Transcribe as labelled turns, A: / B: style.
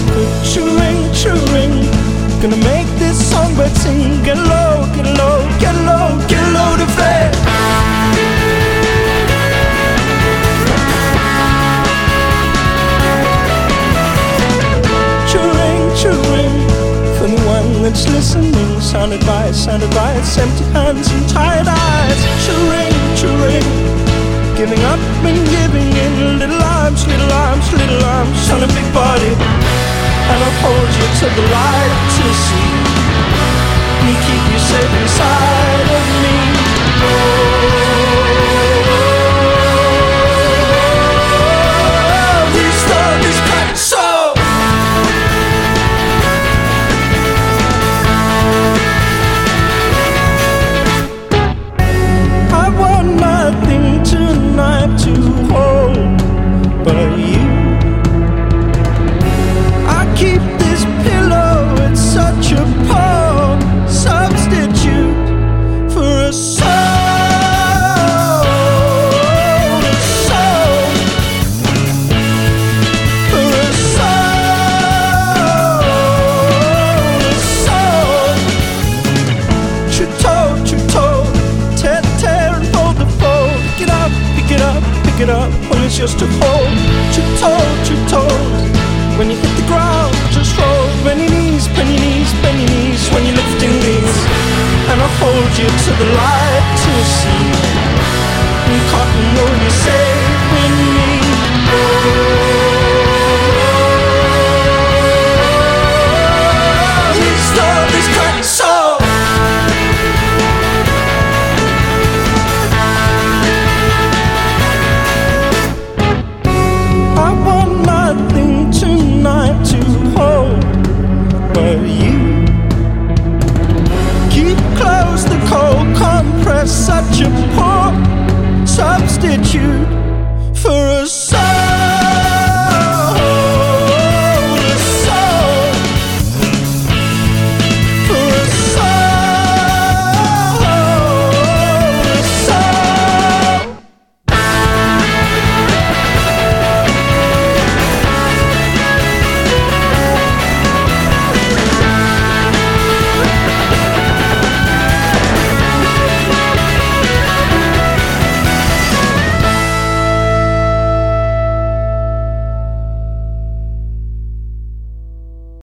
A: Choo-ring, gonna make this songbird sing. Get low, get low, get low, get low to flare. Choo-ring, for the one that's listening. Sound advice, empty hands and tired eyes. Choo-ring, giving up and giving in. Little arms on a big body. And I'll hold you to the light to see me, keep you safe inside of me. Restart this cracked soul. I want nothing tonight to hold but you. Keep this pillow, it's such a poor substitute for a soul, for a soul. True-told, tear and fold the fold. Pick it up, when it's yours to hold. True-told. When you hit the ground, just roll. Bend your knees, when you're lifting these. And I'll hold you to the light to see. And cotton wool, you say.